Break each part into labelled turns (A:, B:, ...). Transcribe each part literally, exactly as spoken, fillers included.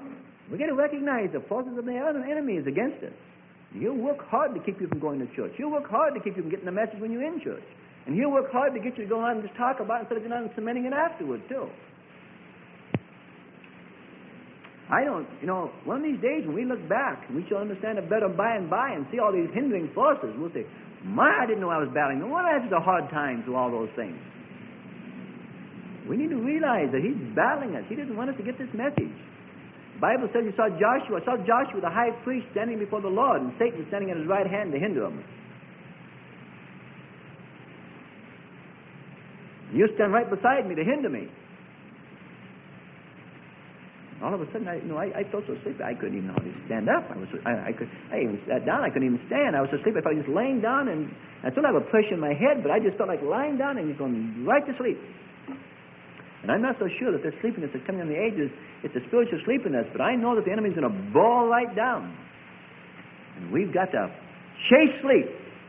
A: We got to recognize the forces of the enemy is against us. He'll work hard to keep you from going to church. He'll work hard to keep you from getting the message when you're in church. And he'll work hard to get you to go on and just talk about it instead of going on and cementing it afterward, too. I don't, you know, one of these days when we look back, we shall understand it better by and by and see all these hindering forces. We'll say, my, I didn't know I was battling. No wonder I had such a hard time through all those things. We need to realize that he's battling us. He doesn't want us to get this message. The Bible says you saw Joshua, saw Joshua the high priest standing before the Lord, and Satan standing at his right hand to hinder him. You stand right beside me to hinder me. All of a sudden, I, you know, I, I felt so sleepy, I couldn't even hardly stand up. I was, I, I could, I even sat down. I couldn't even stand. I was so sleepy. I felt just laying down, and I still have a pressure in my head, but I just felt like lying down and just going right to sleep. And I'm not so sure that this sleepiness that's coming in the ages, it's a spiritual sleepiness, but I know that the enemy's going to ball right down, and we've got to chase sleep.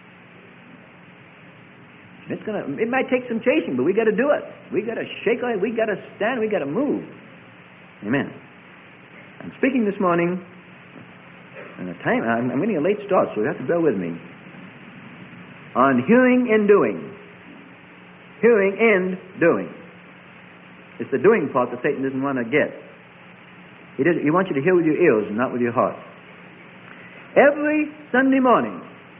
A: It's gonna. It might take some chasing, but we got to do it. We got to shake our head. We got to stand. We got to move. Amen. I'm speaking this morning, and the time I'm, I'm getting a late start, so you have to bear with me. On hearing and doing, hearing and doing. It's the doing part that Satan doesn't want to get. He does. He wants you to hear with your ears and not with your heart. Every Sunday morning,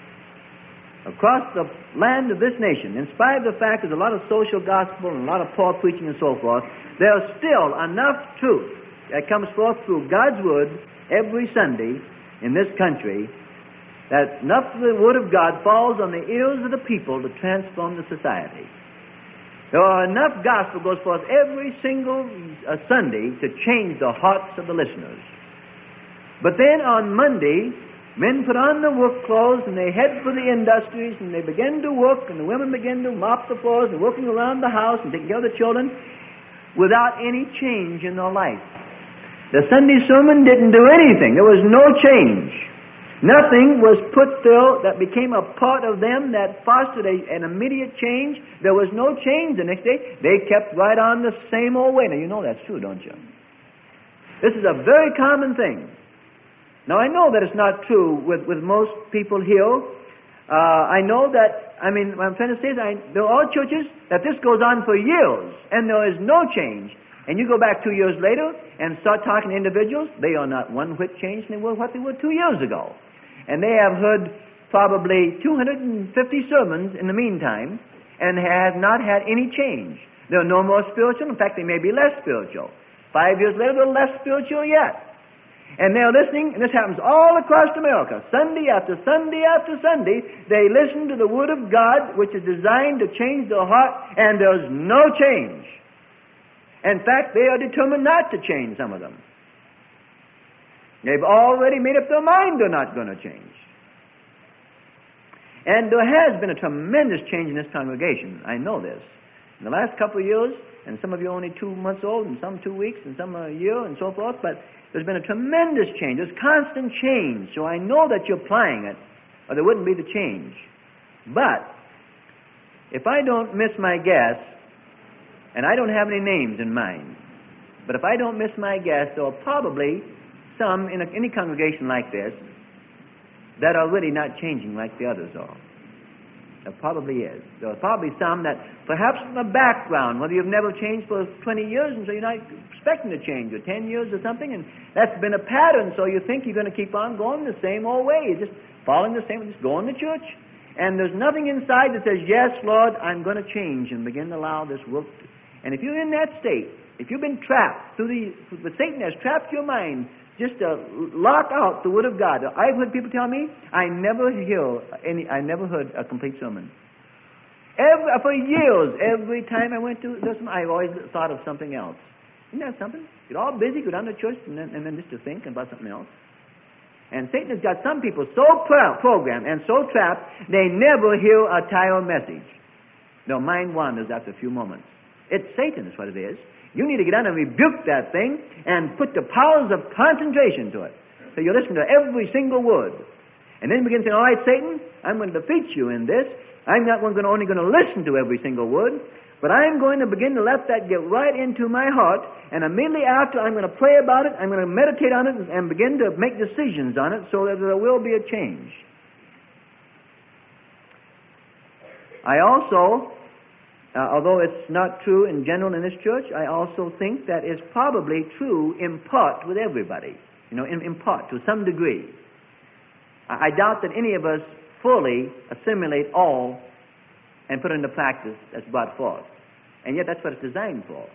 A: across the land of this nation, in spite of the fact there's a lot of social gospel and a lot of poor preaching and so forth, there's still enough truth that comes forth through God's Word every Sunday in this country that enough of the Word of God falls on the ears of the people to transform the society. There are enough gospel goes forth every single uh, Sunday to change the hearts of the listeners. But then on Monday, men put on the work clothes and they head for the industries and they begin to work, and the women begin to mop the floors and working around the house and taking care of the children without any change in their life. The Sunday sermon didn't do anything. There was no change. Nothing was put there that became a part of them that fostered a, an immediate change. There was no change the next day. They kept right on the same old way. Now, you know that's true, don't you? This is a very common thing. Now, I know that it's not true with, with most people here. Uh, I know that, I mean, what I'm trying to say is I, there are churches that this goes on for years, and there is no change. And you go back two years later and start talking to individuals, they are not one whit changed than what they were two years ago. And they have heard probably two hundred fifty sermons in the meantime and have not had any change. They're no more spiritual. In fact, they may be less spiritual. Five years later, they're less spiritual yet. And they're listening, and this happens all across America. Sunday after Sunday after Sunday, they listen to the Word of God, which is designed to change their heart, and there's no change. In fact, they are determined not to change, some of them. They've already made up their mind they're not going to change. And there has been a tremendous change in this congregation. I know this. In the last couple of years, and some of you are only two months old, and some two weeks, and some a year, and so forth, but there's been a tremendous change. There's constant change. So I know that you're applying it, or there wouldn't be the change. But if I don't miss my guess, and I don't have any names in mind, but if I don't miss my guess, there are probably some in a, any congregation like this that are really not changing like the others are. There probably is. There are probably some that perhaps from the background, whether you've never changed for twenty years and so you're not expecting to change, or ten years or something, and that's been a pattern, so you think you're going to keep on going the same old way. You're just following the same, just going to church. And there's nothing inside that says, yes, Lord, I'm going to change and begin to allow this work. To... And if you're in that state, if you've been trapped through the, but Satan has trapped your mind just to lock out the Word of God. I've heard people tell me, I never hear any, I never heard a complete sermon. Every, for years, every time I went to this, I always thought of something else. Isn't that something? Get all busy, go down to church, and then, and then just to think about something else. And Satan has got some people so pro- programmed and so trapped, they never hear a entire message. Their mind wanders after a few moments. It's Satan is what it is. You need to get down and rebuke that thing and put the powers of concentration to it. So you listen to every single word. And then begin saying, all right, Satan, I'm going to defeat you in this. I'm not going to, only going to listen to every single word. But I'm going to begin to let that get right into my heart, and immediately after I'm going to pray about it, I'm going to meditate on it, and begin to make decisions on it so that there will be a change. I also, uh, although it's not true in general in this church, I also think that it's probably true in part with everybody, you know, in, in part, to some degree. I, I doubt that any of us fully assimilate all and put it into practice that's brought forth. And yet that's what it's designed for.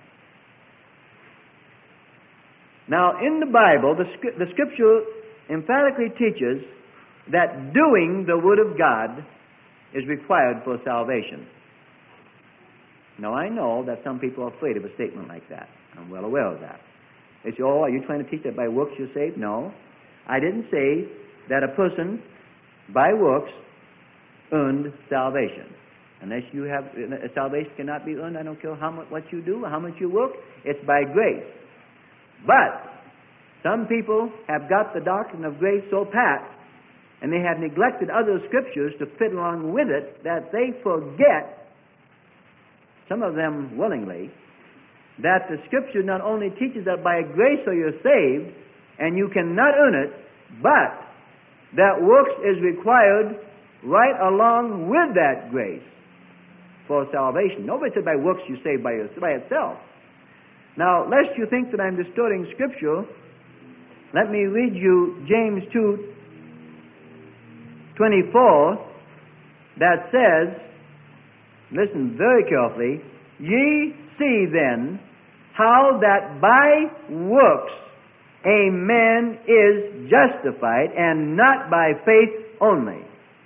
A: Now, in the Bible, the, the Scripture emphatically teaches that doing the Word of God is required for salvation. Now, I know that some people are afraid of a statement like that. I'm well aware of that. They say, oh, are you trying to teach that by works you're saved? No. I didn't say that a person, by works, earned salvation. Unless you have, salvation cannot be earned. I don't care how much, what you do, or how much you work. It's by grace. But some people have got the doctrine of grace so pat, and they have neglected other scriptures to fit along with it, that they forget, some of them willingly, that the Scripture not only teaches that by grace are you saved, and you cannot earn it, but that works is required right along with that grace for salvation. Nobody said by works you saved by, by itself. Now, lest you think that I'm distorting Scripture, let me read you James two twenty-four, that says, listen very carefully, ye see then how that by works a man is justified, and not by faith only.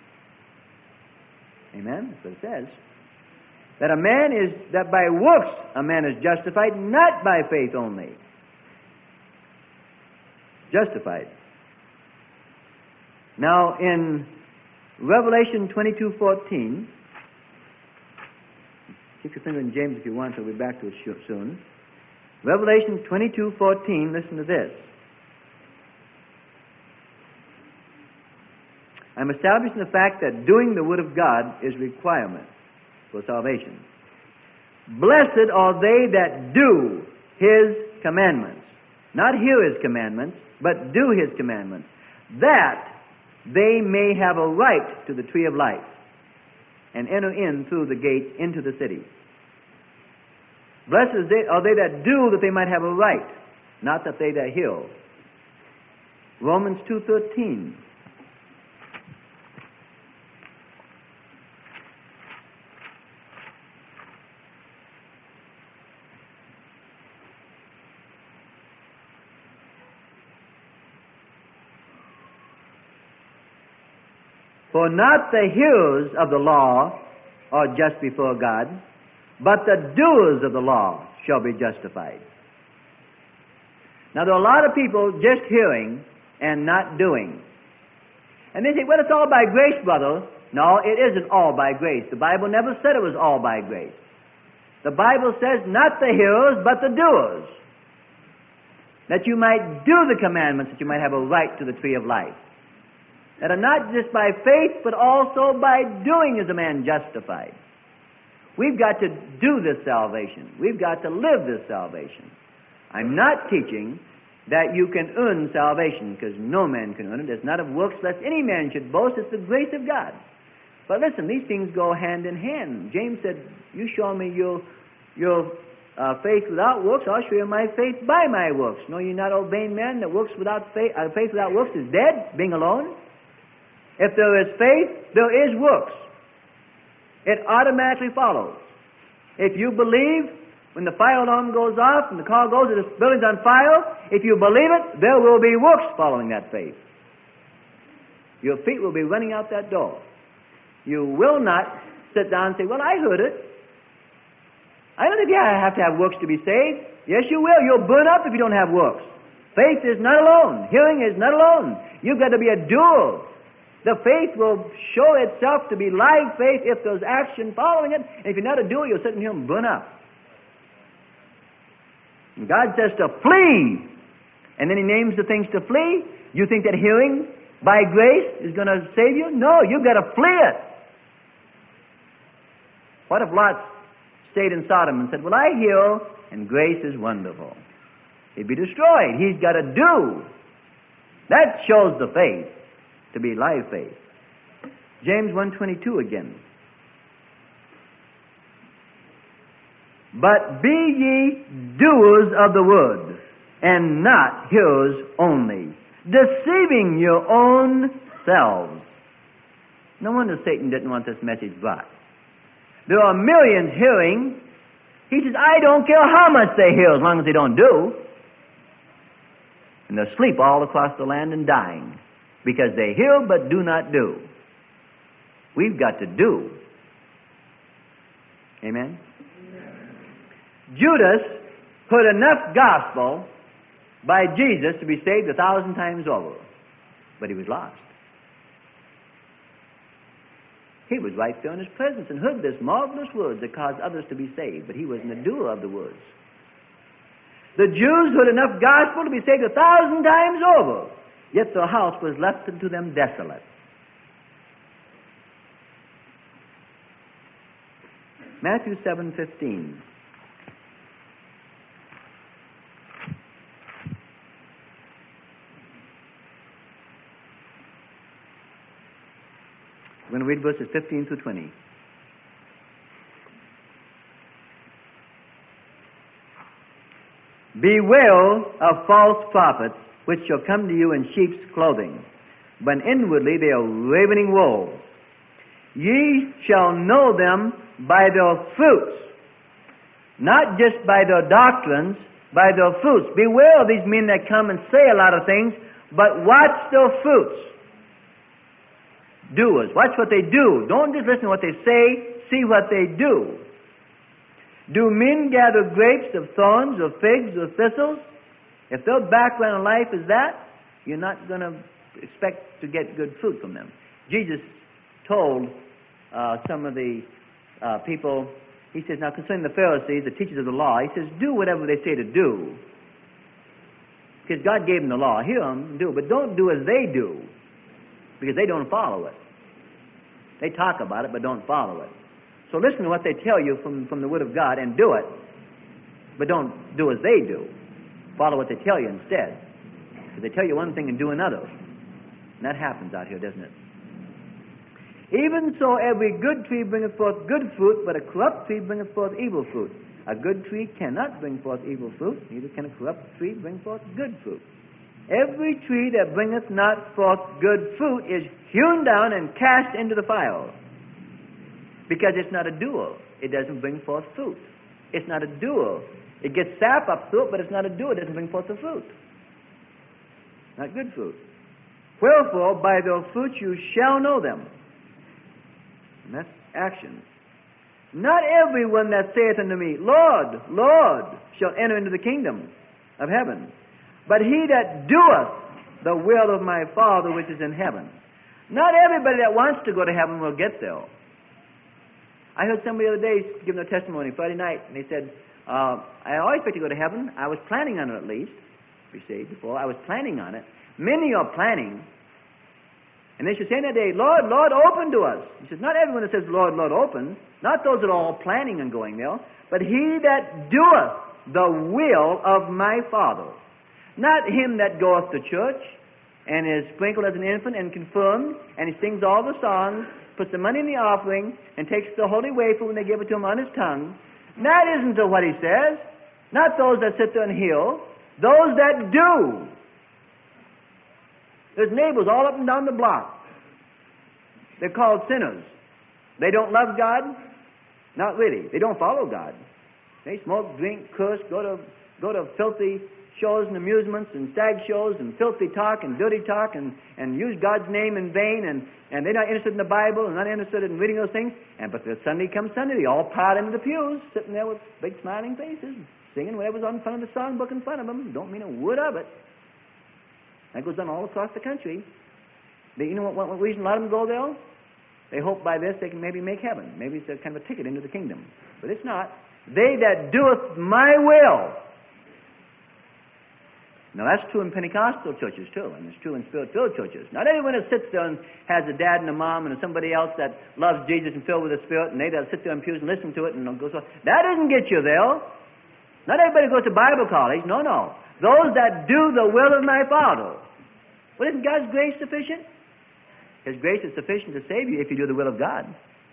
A: Amen? That's what it says. That a man is, that by works a man is justified, not by faith only. Justified. Now, in Revelation twenty-two fourteen, keep your finger in James if you want, so we'll be back to it soon. Revelation twenty-two fourteen, listen to this. I'm establishing the fact that doing the Word of God is requirement for salvation. Blessed are they that do His commandments. Not hear His commandments, but do His commandments, that they may have a right to the tree of life and enter in through the gate into the city. Blessed are they that do, that they might have a right, not that they that hear. Romans two thirteen. For not the hearers of the law are just before God, but the doers of the law shall be justified. Now, there are a lot of people just hearing and not doing. And they say, well, it's all by grace, brother. No, it isn't all by grace. The Bible never said it was all by grace. The Bible says, not the hearers, but the doers. That you might do the commandments, that you might have a right to the tree of life. That are not just by faith, but also by doing is a man justified. We've got to do this salvation. We've got to live this salvation. I'm not teaching that you can earn salvation, because no man can earn it. It's not of works, lest any man should boast. It's the grace of God. But listen, these things go hand in hand. James said, you show me your, your uh, faith without works, I'll show you my faith by my works. Know ye not, O vain man, that works without faith, uh, faith without works is dead, being alone? If there is faith, there is works. It automatically follows. If you believe, when the fire alarm goes off and the car goes and the building's on fire, if you believe it, there will be works following that faith. Your feet will be running out that door. You will not sit down and say, well, I heard it. I don't think you have to have works to be saved. Yes, you will. You'll burn up if you don't have works. Faith is not alone. Hearing is not alone. You've got to be a doer. The faith will show itself to be live faith if there's action following it. And if you're not a doer, you'll sit in here and burn up. And God says to flee. And then He names the things to flee. You think that hearing by grace is going to save you? No, you've got to flee it. What if Lot stayed in Sodom and said, well, I heal, and grace is wonderful. He'd be destroyed. He's got to do. That shows the faith to be live faith. James one twenty-two again. But be ye doers of the word, and not hearers only, deceiving your own selves. No wonder Satan didn't want this message brought. There are millions hearing. He says, I don't care how much they hear as long as they don't do. And they're asleep all across the land and dying because they hear but do not do. We've got to do. Amen? Judas heard enough gospel by Jesus to be saved a thousand times over. But he was lost. He was right there in his presence and heard this marvelous word that caused others to be saved, but he wasn't a doer of the words. The Jews heard enough gospel to be saved a thousand times over, yet their house was left unto them desolate. Matthew seven fifteen. We're going to read verses fifteen through twenty. Beware of false prophets, which shall come to you in sheep's clothing, but inwardly they are ravening wolves. Ye shall know them by their fruits, not just by their doctrines, by their fruits. Beware of these men that come and say a lot of things, but watch their fruits. Doers. Watch what they do. Don't just listen to what they say, see what they do. Do men gather grapes of thorns or figs or thistles? If their background in life is that, you're not going to expect to get good fruit from them. Jesus told uh, some of the uh, people, he says, now concerning the Pharisees, the teachers of the law, he says, do whatever they say to do. Because God gave them the law. Hear them, do, but don't do as they do. Because they don't follow it. They talk about it, but don't follow it. So listen to what they tell you from, from the Word of God and do it, but don't do as they do. Follow what they tell you instead. Because they tell you one thing and do another. And that happens out here, doesn't it? Even so, every good tree bringeth forth good fruit, but a corrupt tree bringeth forth evil fruit. A good tree cannot bring forth evil fruit, neither can a corrupt tree bring forth good fruit. Every tree that bringeth not forth good fruit is hewn down and cast into the fire. Because it's not a doer. It doesn't bring forth fruit. It's not a doer. It gets sap up through it, but it's not a doer. It doesn't bring forth the fruit. Not good fruit. Wherefore, by their fruit you shall know them. And that's action. Not everyone that saith unto me, Lord, Lord, shall enter into the kingdom of heaven, but he that doeth the will of my Father which is in heaven. Not everybody that wants to go to heaven will get there. I heard somebody the other day giving a testimony Friday night, and they said, uh, I always expect to go to heaven. I was planning on it at least. We say before, I was planning on it. Many are planning. And they should say that day, Lord, Lord, open to us. He says, not everyone that says, Lord, Lord, open. Not those that are all planning on going there, but he that doeth the will of my Father. Not him that goeth to church and is sprinkled as an infant and confirmed, and he sings all the songs, puts the money in the offering, and takes the holy wafer when they give it to him on his tongue. That isn't what he says. Not those that sit there and heal. Those that do. There's neighbors all up and down the block. They're called sinners. They don't love God? Not really. They don't follow God. They smoke, drink, curse, go to go to filthy shows and amusements and stag shows and filthy talk and dirty talk and, and use God's name in vain, and, and they're not interested in the Bible and not interested in reading those things. And but the Sunday comes Sunday, they all piled into the pews, sitting there with big smiling faces, singing whatever's on front of the songbook in front of them. Don't mean a word of it. That goes on all across the country. They, you know what, what reason a lot of them go there? They hope by this they can maybe make heaven. Maybe it's a kind of a ticket into the kingdom. But it's not. They that doeth my will. Now, that's true in Pentecostal churches, too, and it's true in Spirit-filled churches. Not everyone that sits there and has a dad and a mom and somebody else that loves Jesus and filled with the Spirit, and they that sit there in pews and listen to it and goes on. That doesn't get you there. Not everybody goes to Bible college. No, no. Those that do the will of my Father. Well, isn't God's grace sufficient? His grace is sufficient to save you if you do the will of God.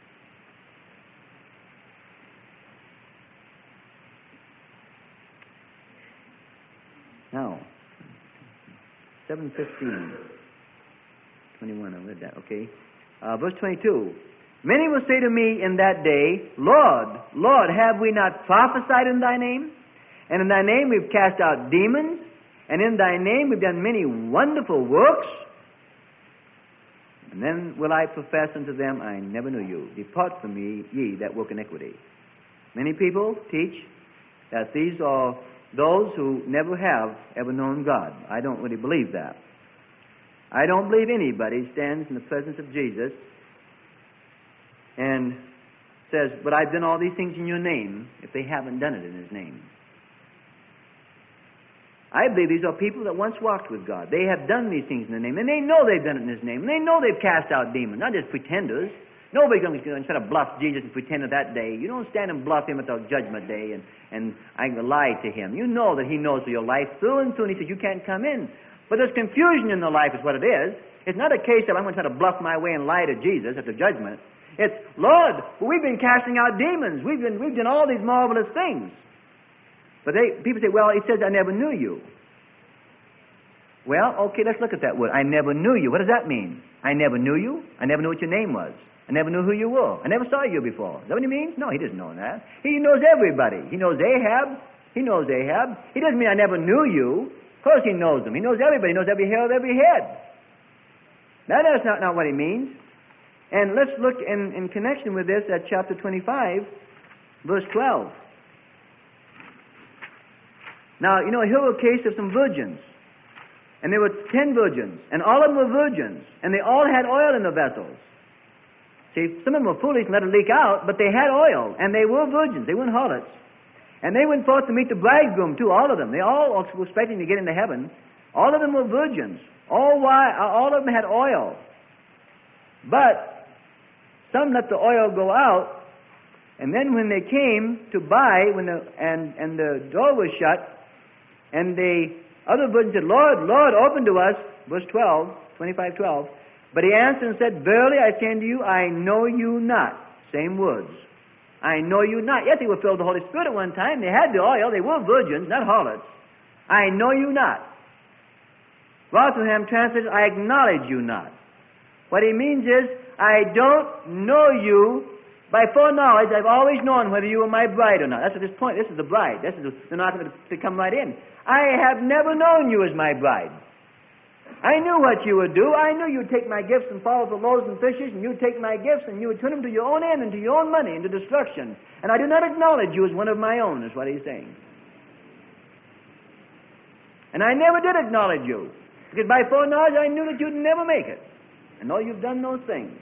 A: Now, seven fifteen, twenty-one, I read that, okay. Uh, verse twenty-two. Many will say to me in that day, Lord, Lord, have we not prophesied in thy name? And in thy name we've cast out demons, and in thy name we've done many wonderful works. And then will I profess unto them, I never knew you. Depart from me, ye that work iniquity. Many people teach that these are those who never have ever known God. I don't really believe that. I don't believe anybody stands in the presence of Jesus and says, but I've done all these things in your name, if they haven't done it in His name. I believe these are people that once walked with God. They have done these things in the name, and they know they've done it in His name, and they know they've cast out demons, not just pretenders. Nobody's going to try to bluff Jesus and pretend at that day. You don't stand and bluff Him at the judgment day and, and I lie to Him. You know that He knows your life through and through, and He says, you can't come in. But there's confusion in the life is what it is. It's not a case of I'm going to try to bluff my way and lie to Jesus at the judgment. It's, Lord, we've been casting out demons. We've, been, we've done all these marvelous things. But they, people say, well, He says, I never knew you. Well, okay, let's look at that word. I never knew you. What does that mean? I never knew you. I never knew what your name was. I never knew who you were. I never saw you before. Is that what He means? No, He doesn't know that. He knows everybody. He knows Ahab. He knows Ahab. He doesn't mean I never knew you. Of course He knows them. He knows everybody. He knows every hair of every head. Now, that's not, not what He means. And let's look in, in connection with this at chapter twenty-five, verse twelve. Now, you know, here was a case of some virgins. And there were ten virgins. And all of them were virgins. And they all had oil in the vessels. See, some of them were foolish and let it leak out, but they had oil, and they were virgins. They weren't harlots. And they went forth to meet the bridegroom, too, all of them. They all were expecting to get into heaven. All of them were virgins. All, why, all of them had oil. But some let the oil go out, and then when they came to buy, when the, and, and the door was shut, and the other virgins said, Lord, Lord, open to us, verse twelve, twenty-five twelve. But he answered and said, verily I say unto you, I know you not. Same words. I know you not. Yes, they were filled with the Holy Spirit at one time. They had the oil. They were virgins, not harlots. I know you not. Rotherham translates, I acknowledge you not. What he means is, I don't know you. By foreknowledge, I've always known whether you were my bride or not. That's at this point. This is the bride. This is the, the not to come right in. I have never known you as my bride. I knew what you would do. I knew you'd take my gifts and fall for loaves and fishes, and you'd take my gifts and you would turn them to your own end and to your own money and to destruction. And I do not acknowledge you as one of my own, is what he's saying. And I never did acknowledge you, because by foreknowledge I knew that you'd never make it. And know you've done those things.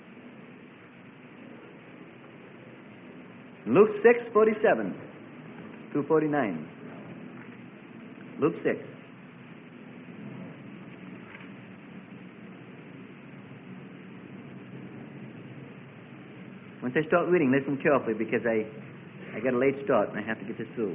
A: Luke six, forty-seven through forty-nine. Luke six. Once I start reading, listen carefully, because I, I got a late start and I have to get this through.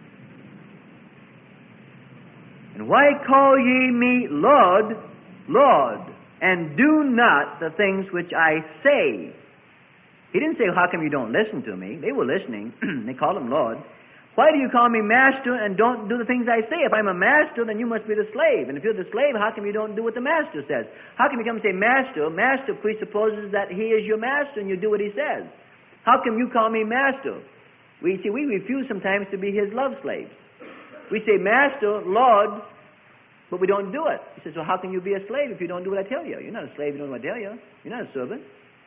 A: And why call ye me Lord, Lord, and do not the things which I say? He didn't say, how come you don't listen to me? They were listening. They called him Lord. Why do you call me master and don't do the things I say? If I'm a master, then you must be the slave. And if you're the slave, how come you don't do what the master says? How come you come and say master? Master presupposes that he is your master and you do what he says. How come you call me master? We see, we refuse sometimes to be his love slaves. We say master, Lord, but we don't do it. He says, well, how can you be a slave if you don't do what I tell you? You're not a slave, you don't do what I tell you. You're not a servant.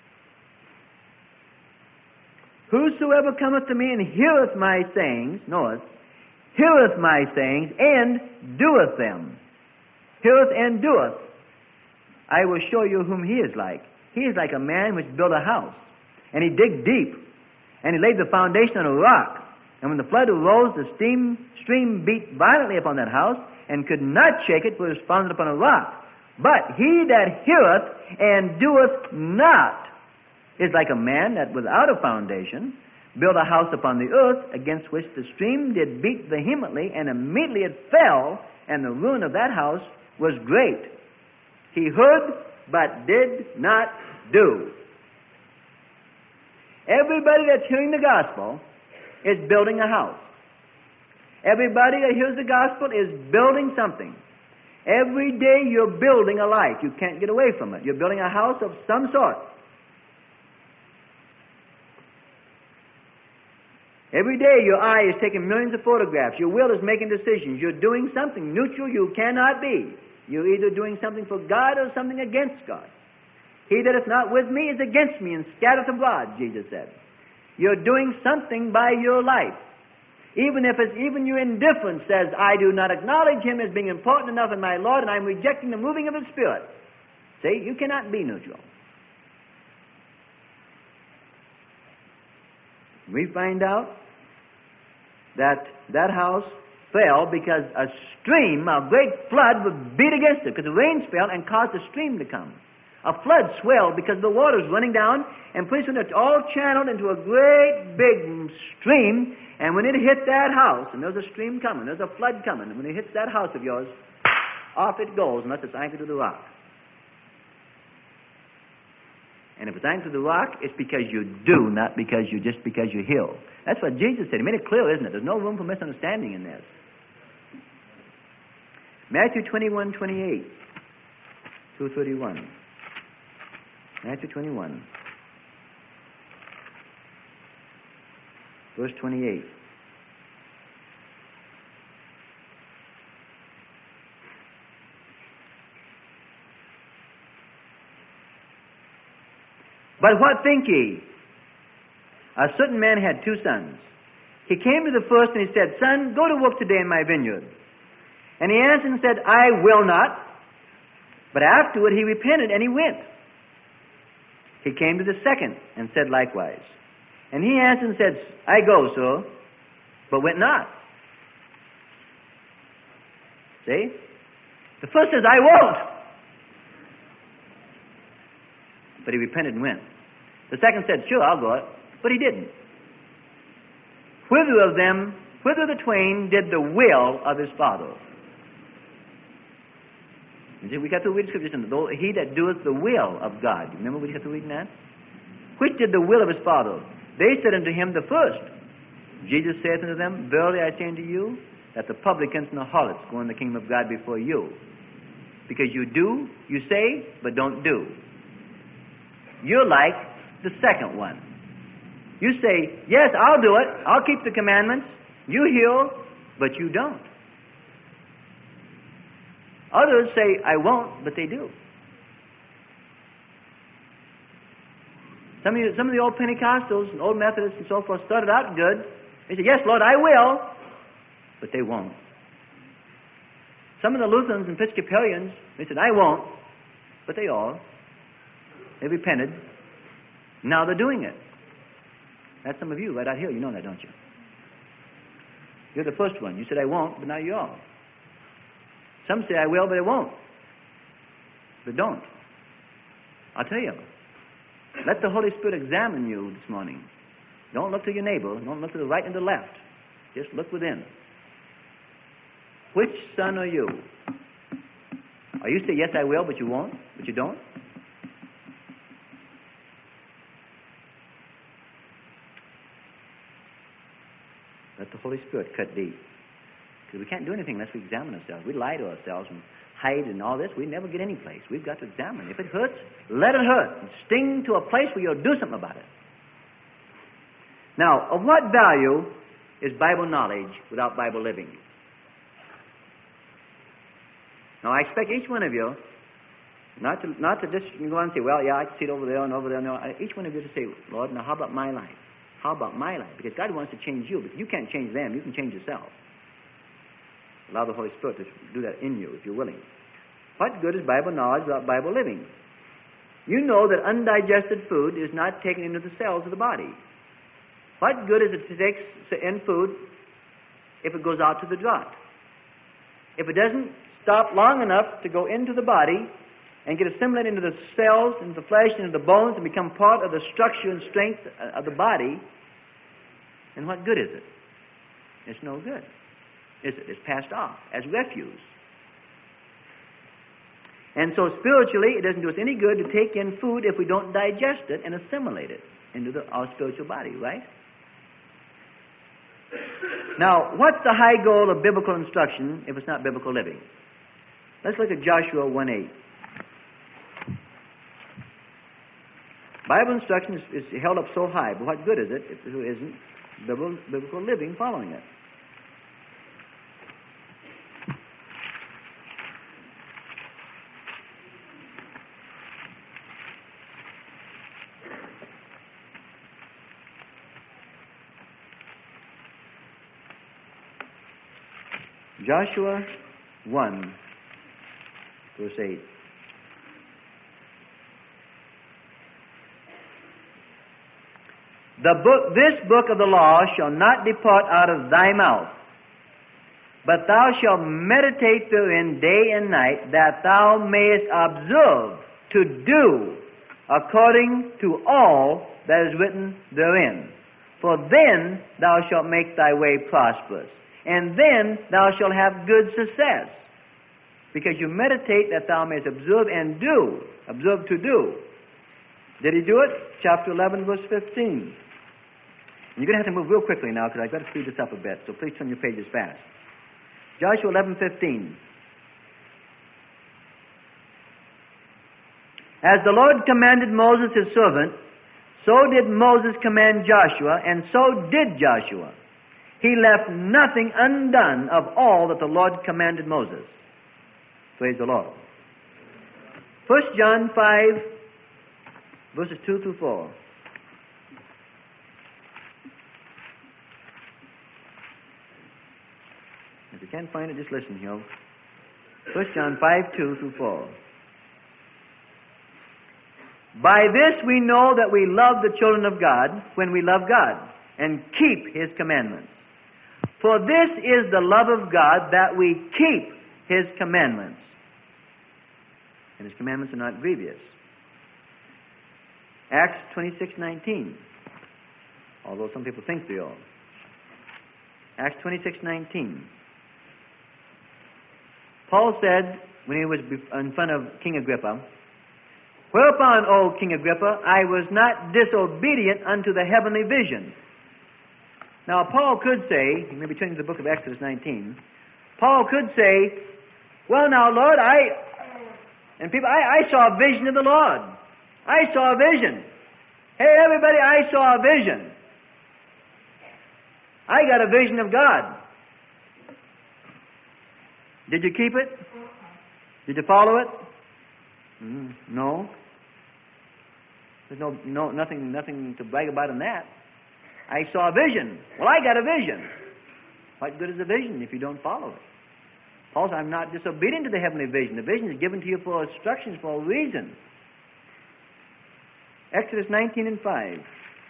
A: Whosoever cometh to me and heareth my sayings, knoweth, heareth my sayings, and doeth them. Heareth and doeth. I will show you whom he is like. He is like a man which built a house, and he digged deep, and he laid the foundation on a rock. And when the flood arose, the steam, stream beat violently upon that house, and could not shake it, for it was founded upon a rock. But he that heareth and doeth not is like a man that without a foundation built a house upon the earth, against which the stream did beat vehemently, and immediately it fell, and the ruin of that house was great. He heard, but did not do. Everybody that's hearing the gospel is building a house. Everybody that hears the gospel is building something. Every day you're building a life. You can't get away from it. You're building a house of some sort. Every day your eye is taking millions of photographs. Your will is making decisions. You're doing something. Neutral you cannot be. You're either doing something for God or something against God. He that is not with me is against me, and scattereth abroad, Jesus said. You're doing something by your life. Even if it's, even your indifference says, I do not acknowledge Him as being important enough in my Lord, and I'm rejecting the moving of His Spirit. See, you cannot be neutral. We find out that that house fell because a stream, a great flood, beat against it, because the rains fell and caused a stream to come. A flood swelled because the water was running down, and pretty soon it's all channeled into a great big stream, and when it hit that house, and there's a stream coming, there's a flood coming, and when it hits that house of yours, off it goes unless it's anchored to the rock. And if it's anchored to the rock, it's because you do, not because you just because you heal. That's what Jesus said. He made it clear, isn't it? There's no room for misunderstanding in this. Matthew twenty-one, twenty-eight through thirty-one. Matthew twenty-one, verse twenty-eight. But what think ye? A certain man had two sons. He came to the first and he said, Son, go to work today in my vineyard. And he answered and said, I will not. But afterward he repented and he went. He came to the second and said likewise. And he answered and said, I go, sir, but went not. See? The first says, I won't. But he repented and went. The second said, sure, I'll go, but he didn't. Whither of them, whither the twain did the will of his father? You see, we got to read the scriptures, and he that doeth the will of God. You remember we got to reading that? Which did the will of his father? They said unto him, the first. Jesus saith unto them, Verily I say unto you, that the publicans and the harlots go in the kingdom of God before you. Because you do, you say, but don't do. You're like the second one. You say, yes, I'll do it. I'll keep the commandments. You heal, but you don't. Others say, I won't, but they do. Some of, you, some of the old Pentecostals and old Methodists and so forth started out good. They said, yes, Lord, I will, but they won't. Some of the Lutherans and Episcopalians, they said, I won't, but they all. They repented. Now they're doing it. That's some of you right out here. You know that, don't you? You're the first one. You said, I won't, but now you are. Some say, I will, but I won't. But don't. I'll tell you. Let the Holy Spirit examine you this morning. Don't look to your neighbor. Don't look to the right and the left. Just look within. Which son are you? Or you say, yes, I will, but you won't, but you don't? Let the Holy Spirit cut deep. Because we can't do anything unless we examine ourselves. We lie to ourselves and hide and all this. We never get any place. We've got to examine. If it hurts, let it hurt. And sting to a place where you'll do something about it. Now, of what value is Bible knowledge without Bible living? Now, I expect each one of you not to not to just go on and say, well, yeah, I can see it over there and over there. No, each one of you to say, Lord, now how about my life? How about my life? Because God wants to change you. But you can't change them. You can change yourself. Allow the Holy Spirit to do that in you if you're willing. What good is Bible knowledge without Bible living? You know that undigested food is not taken into the cells of the body. What good is it to take in food if it goes out to the draught? if it doesn't stop long enough to go into the body and get assimilated into the cells, into the flesh, into the bones, and become part of the structure and strength of the body, then what good is it? It's no good, is it? It's passed off as refuse. And so spiritually, it doesn't do us any good to take in food if we don't digest it and assimilate it into the, our spiritual body, right? Now, what's the high goal of biblical instruction if it's not biblical living? Let's look at Joshua one eight. Bible instruction is, is held up so high, but what good is it if there isn't biblical, biblical living following it? Joshua one, verse eight. The book, this book of the law shall not depart out of thy mouth, but thou shalt meditate therein day and night, that thou mayest observe to do according to all that is written therein. For then thou shalt make thy way prosperous, and then thou shalt have good success, because you meditate that thou mayest observe and do. Observe to do. Did he do it? Chapter eleven, verse fifteen. And you're going to have to move real quickly now, because I've got to speed this up a bit, so please turn your pages fast. Joshua eleven fifteen. As the Lord commanded Moses his servant, so did Moses command Joshua, and so did Joshua. He left nothing undone of all that the Lord commanded Moses. Praise the Lord. First John five, verses two through four. If you can't find it, just listen here. First John five, two through four. By this we know that we love the children of God, when we love God and keep his commandments. For this is the love of God, that we keep his commandments. And his commandments are not grievous. Acts twenty-six nineteen. Although some people think they are. Acts twenty-six nineteen. Paul said, when he was in front of King Agrippa, "Whereupon, O King Agrippa, I was not disobedient unto the heavenly vision." Now, Paul could say, he may be turning to the book of Exodus nineteen, Paul could say, well, now, Lord, I, and people, I, I saw a vision of the Lord. I saw a vision. Hey, everybody, I saw a vision. I got a vision of God. Did you keep it? Did you follow it? Mm, no. There's no, no, nothing, nothing to brag about in that. I saw a vision. Well, I got a vision. What good is a vision if you don't follow it? Paul said, I'm not disobedient to the heavenly vision. The vision is given to you for instructions, for a reason. Exodus nineteen and five.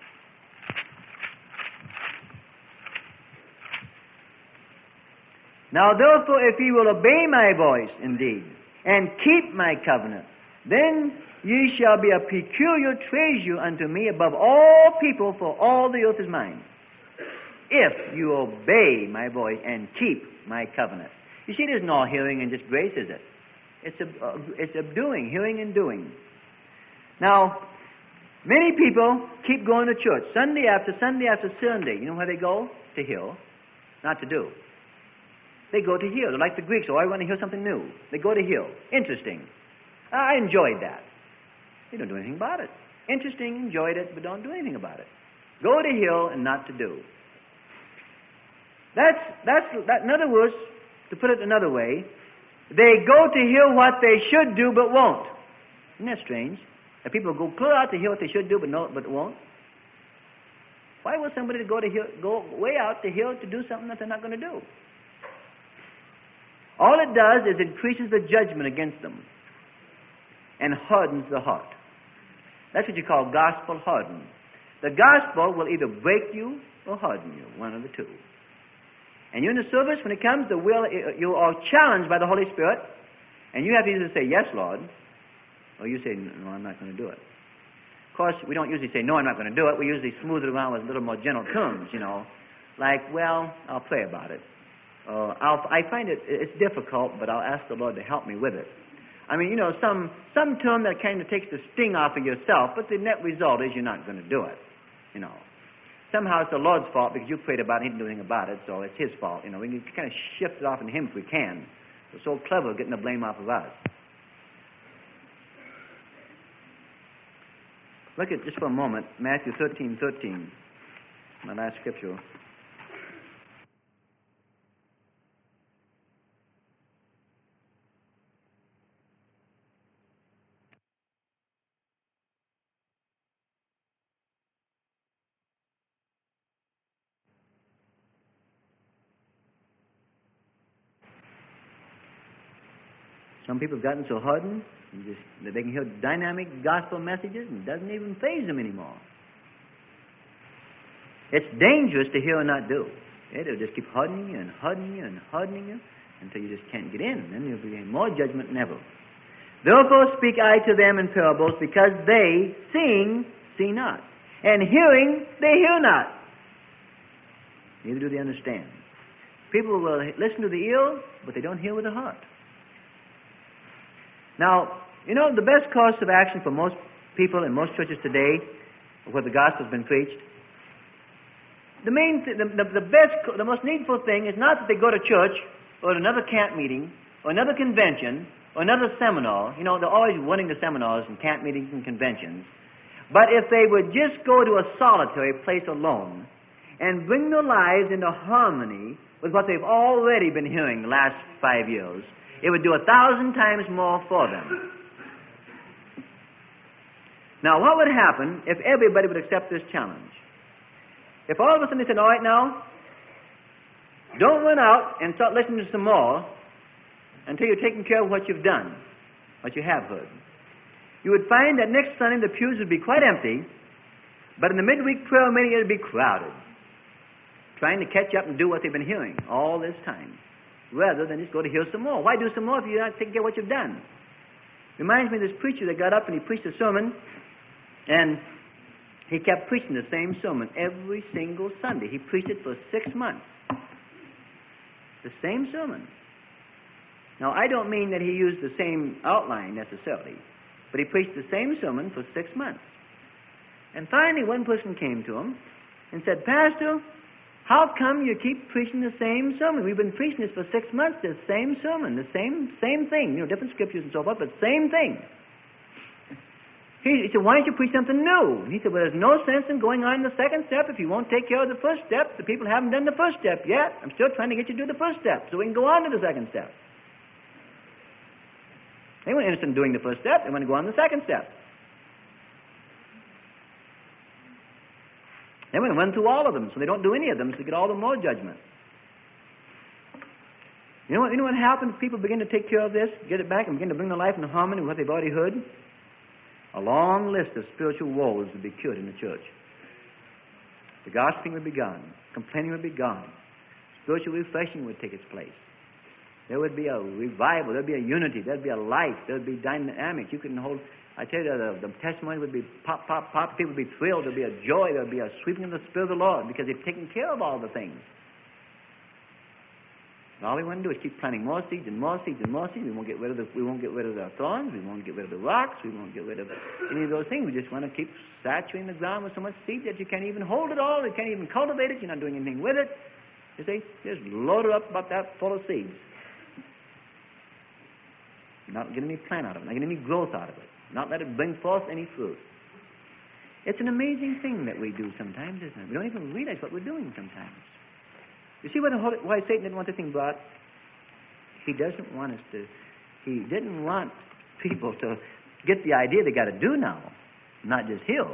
A: Now therefore, if ye will obey my voice indeed, and keep my covenant, then ye shall be a peculiar treasure unto me above all people, for all the earth is mine. If you obey my voice and keep my covenant. You see, it isn't all hearing and just grace, is it? It's a, uh, it's a doing, hearing and doing. Now, many people keep going to church Sunday after Sunday after Sunday. You know where they go? To hear, not to do. They go to hear. They're like the Greeks. Oh, I want to hear something new. They go to hear. Interesting. I enjoyed that. They don't do anything about it. Interesting, enjoyed it, but don't do anything about it. Go to hear and not to do. That's, that's, that, in other words, to put it another way, they go to hear what they should do but won't. Isn't that strange? That people go clear out to hear what they should do but no, but won't. Why would somebody go to hear, go way out to hear to do something that they're not going to do? All it does is increases the judgment against them and hardens the heart. That's what you call gospel hardened. The gospel will either break you or harden you, one of the two. And you're in the service, when it comes, the will, you are challenged by the Holy Spirit, and you have to either say, yes, Lord, or you say, no, I'm not going to do it. Of course, we don't usually say, no, I'm not going to do it. We usually smooth it around with a little more gentle terms, you know, like, well, I'll pray about it. Uh, I'll, I find it it's difficult, but I'll ask the Lord to help me with it. I mean, you know, some, some term that kind of takes the sting off of yourself, but the net result is you're not going to do it, you know. Somehow it's the Lord's fault because you prayed about it and he didn't do anything about it, so it's his fault. You know, we can kind of shift it off on him if we can. We're so clever getting the blame off of us. Look at, just for a moment, Matthew thirteen thirteen, my last scripture. Some people have gotten so hardened just, that they can hear dynamic gospel messages and it doesn't even faze them anymore. It's dangerous to hear and not do. It'll just keep hardening you and hardening you and hardening you until you just can't get in. Then you'll be in more judgment than ever. Therefore speak I to them in parables, because they, seeing, see not, and hearing, they hear not. Neither do they understand. People will listen to the ear, but they don't hear with the heart. Now, you know, the best course of action for most people in most churches today, where the gospel's been preached, the main, th- the, the, the best, the most needful thing is not that they go to church or another camp meeting or another convention or another seminar. You know, they're always winning the seminars and camp meetings and conventions. But if they would just go to a solitary place alone and bring their lives into harmony with what they've already been hearing the last five years, it would do a thousand times more for them. Now, what would happen if everybody would accept this challenge? If all of a sudden they said, all right now, don't run out and start listening to some more until you're taking care of what you've done, what you have heard. You would find that next Sunday the pews would be quite empty, but in the midweek prayer meeting it would be crowded, trying to catch up and do what they've been hearing all this time, rather than just go to hear some more. Why do some more if you're not taking care of what you've done? Reminds me of this preacher that got up and he preached a sermon, and he kept preaching the same sermon every single Sunday. He preached it for six months. The same sermon. Now, I don't mean that he used the same outline necessarily, but he preached the same sermon for six months. And finally, one person came to him and said, Pastor, how come you keep preaching the same sermon? We've been preaching this for six months, the same sermon, the same same thing, you know, different scriptures and so forth, but same thing. He, he said, why don't you preach something new? And he said, well, there's no sense in going on the second step if you won't take care of the first step. The people haven't done the first step yet. I'm still trying to get you to do the first step so we can go on to the second step. They weren't interested in doing the first step. They want to go on to the second step. They want to run through all of them, so they don't do any of them, so they get all the more judgment. You know what, you know what happens if people begin to take care of this, get it back, and begin to bring their life into harmony with what they've already heard? A long list of spiritual woes would be cured in the church. The gossiping would be gone. Complaining would be gone. Spiritual refreshing would take its place. There would be a revival. There would be a unity. There would be a life. There would be dynamic. You couldn't hold... I tell you, the, the testimony would be pop, pop, pop. People would be thrilled. There would be a joy. There would be a sweeping of the Spirit of the Lord because they've taken care of all the things. And all we want to do is keep planting more seeds and more seeds and more seeds. We won't get rid of the, we won't get rid of the thorns. We won't get rid of the rocks. We won't get rid of any of those things. We just want to keep saturating the ground with so much seed that you can't even hold it all. You can't even cultivate it. You're not doing anything with it. You see, just load it up about that full of seeds. Not getting any plant out of it. Not getting any growth out of it. Not let it bring forth any fruit. It's an amazing thing that we do sometimes, isn't it? We don't even realize what we're doing sometimes. You see why, the Holy, why Satan didn't want this thing brought? He doesn't want us to, he didn't want people to get the idea they got to do now, not just heal.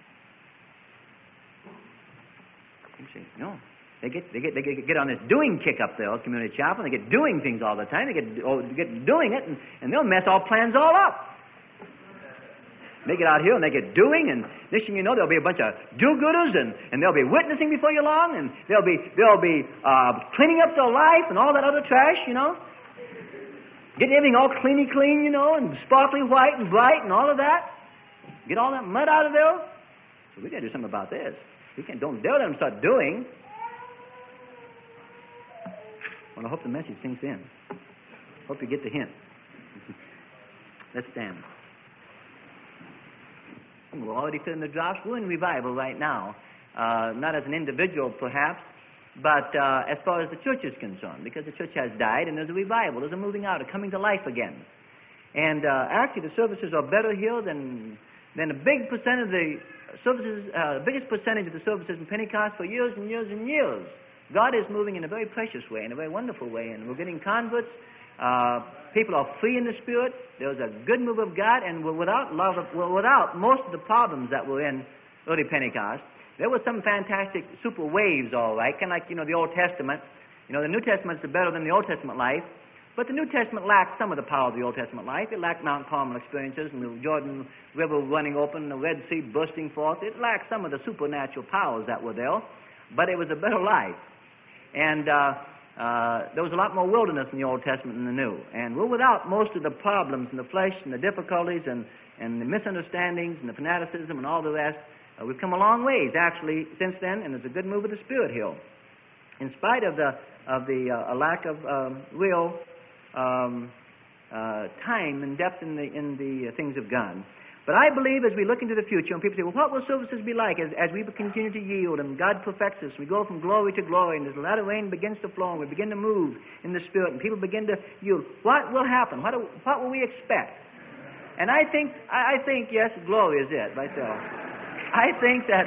A: You see, no. They get, they get, they get, get on this doing kick up there, community chapel, and they get doing things all the time. They get, oh, they get doing it, and, and they'll mess all plans all up. They get out here and they get doing, and next thing you know, there'll be a bunch of do-gooders, and, and they'll be witnessing before you long, and they'll be they'll be uh, cleaning up their life and all that other trash, you know, getting everything all cleany clean, you know, and sparkly white and bright and all of that. Get all that mud out of there. So we got to do something about this. We can't don't dare let them start doing. Well, I hope the message sinks in. Hope you get the hint. Let's stand. We're already feeling the drops. We're in revival right now. Uh, not as an individual, perhaps, but uh, as far as the church is concerned, because the church has died and there's a revival. There's a moving out, a coming to life again. And uh, actually, the services are better here than than a big percent of the services, uh, the biggest percentage of the services in Pentecost for years and years and years. God is moving in a very precious way, in a very wonderful way, and we're getting converts. Uh, people are free in the Spirit. There's a good move of God, and we're without love, of, we're without most of the problems that were in early Pentecost. There were some fantastic super waves, all right, kind of like, you know, the Old Testament. You know, the New Testament's better than the Old Testament life, but the New Testament lacked some of the power of the Old Testament life. It lacked Mount Carmel experiences and the Jordan River running open, the Red Sea bursting forth. It lacked some of the supernatural powers that were there, but it was a better life. And uh, Uh, there was a lot more wilderness in the Old Testament than the New. And we're without most of the problems and the flesh and the difficulties and, and the misunderstandings and the fanaticism and all the rest. Uh, we've come a long ways, actually, since then, and there's a good move of the Spirit here. In spite of the of the uh, a lack of um, real um, uh, time and depth in the, in the uh, things of God. But I believe as we look into the future, and people say, well, what will services be like as, as we continue to yield and God perfects us? We go from glory to glory, and the latter rain begins to flow, and we begin to move in the Spirit, and people begin to yield. What will happen? What, do, what will we expect? And I think, I, I think, yes, glory is it, myself. I think that,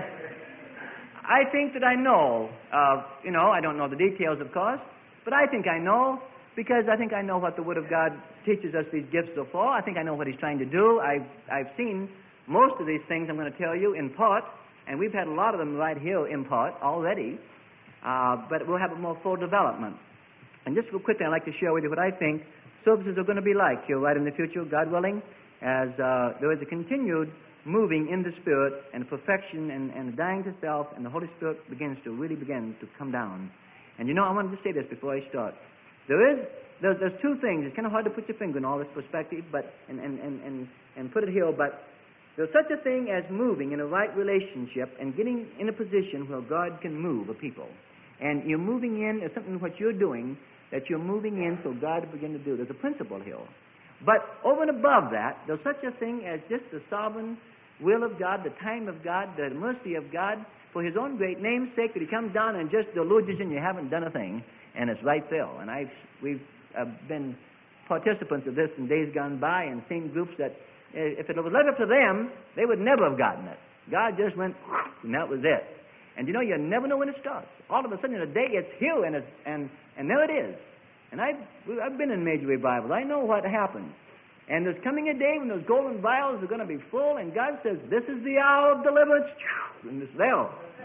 A: I think that I know, uh, you know, I don't know the details, of course, but I think I know, because I think I know what the Word of God teaches us these gifts are for. I think I know what He's trying to do. I've, I've seen most of these things I'm going to tell you in part, and we've had a lot of them right here in part already, uh, but we'll have a more full development. And just real quickly, I'd like to share with you what I think services are going to be like here right in the future, God willing, as uh, there is a continued moving in the Spirit and perfection and, and dying to self, and the Holy Spirit begins to really begin to come down. And you know, I wanted to say this before I start. There is, there's, there's two things. It's kind of hard to put your finger in all this perspective, but and, and, and, and, and put it here, but there's such a thing as moving in a right relationship and getting in a position where God can move a people. And you're moving in, there's something what you're doing that you're moving in so God to begin to do. There's a principle here. But over and above that, there's such a thing as just the sovereign will of God, the time of God, the mercy of God, for His own great name's sake, that He comes down and just deluges and you haven't done a thing. And it's right there. And I've, we've uh, been participants of this in days gone by and seen groups that, uh, if it was left up to them, they would never have gotten it. God just went, and that was it. And you know, you never know when it starts. All of a sudden, in a day, it's here, and it's, and and there it is. And I've, I've been in major revivals. I know what happens. And there's coming a day when those golden vials are going to be full, and God says, this is the hour of deliverance, and it's there.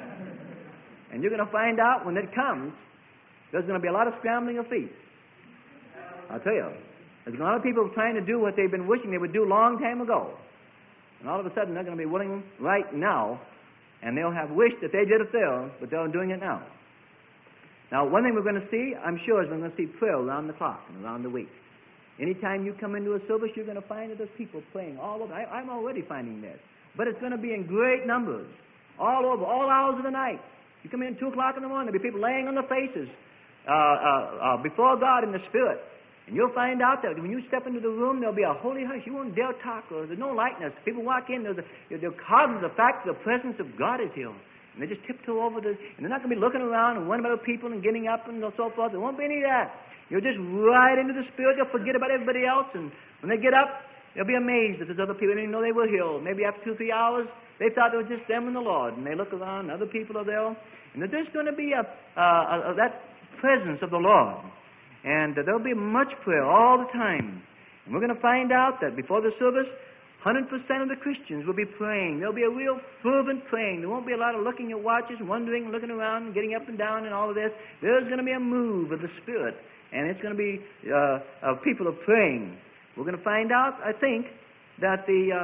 A: And you're going to find out when it comes, there's going to be a lot of scrambling of feet. I'll tell you. There's a lot of people trying to do what they've been wishing they would do a long time ago. And all of a sudden, they're going to be willing right now, and they'll have wished that they did it there, but they're doing it now. Now, one thing we're going to see, I'm sure, is we're going to see prayer around the clock and around the week. Anytime you come into a service, you're going to find that there's people praying all over. I, I'm already finding this. But it's going to be in great numbers, all over, all hours of the night. You come in at two o'clock in the morning, there'll be people laying on their faces, Uh, uh, uh, before God in the Spirit. And you'll find out that when you step into the room, there'll be a holy hush. You won't dare talk, or there's no lightness. People walk in, there's a, they're cognizant of the fact that the presence of God is here. And they just tiptoe over the, and they're not going to be looking around and wondering about people and getting up and so forth. There won't be any of that. You'll just ride into the Spirit. They'll forget about everybody else. And when they get up, they'll be amazed that there's other people. They didn't even know they were healed. Maybe after two, three hours, they thought it was just them and the Lord. And they look around, and other people are there. And there's just going to be a, uh, a, a that presence of the Lord. And uh, there'll be much prayer all the time. And we're going to find out that before the service, one hundred percent of the Christians will be praying. There'll be a real fervent praying. There won't be a lot of looking at watches, wondering, looking around, and getting up and down and all of this. There's going to be a move of the Spirit. And it's going to be uh, uh, people are praying. We're going to find out, I think, that the uh,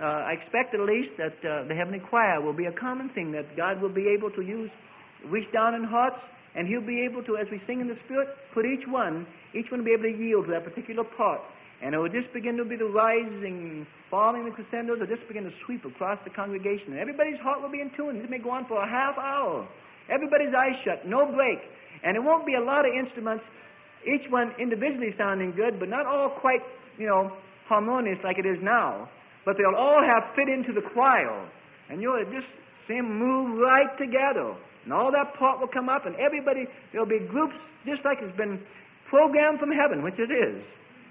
A: uh, I expect at least that uh, the heavenly choir will be a common thing, that God will be able to use, reach down in hearts, and He'll be able to, as we sing in the Spirit, put each one, each one will be able to yield to that particular part. And it will just begin to be the rising, falling, the crescendos will just begin to sweep across the congregation. And everybody's heart will be in tune. This may go on for a half hour. Everybody's eyes shut, no break. And it won't be a lot of instruments, each one individually sounding good, but not all quite, you know, harmonious like it is now. But they'll all have fit into the choir. And you'll just see them move right together. And all that part will come up, and everybody, there'll be groups just like it's been programmed from heaven, which it is.